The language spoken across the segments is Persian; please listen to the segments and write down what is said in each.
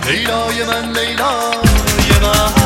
لیلای من لیلای من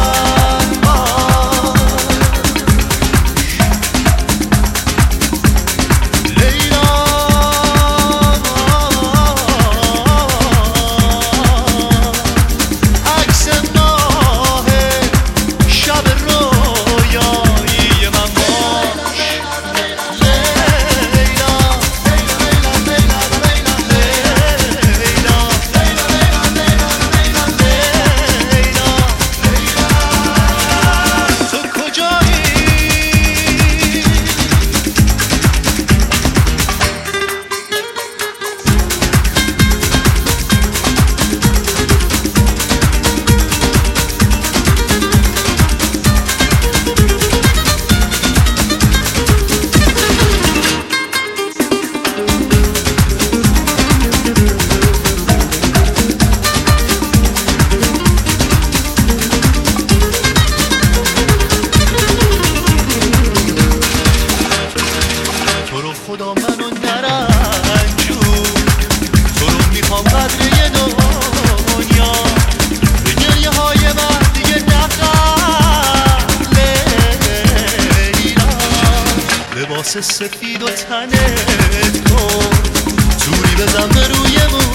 خدا منو نرنجون، تو رو میخوام قدر دنیا به گریه های من دیگه نخند لیلا. لباس سفید و تنت کن توری بزن به روی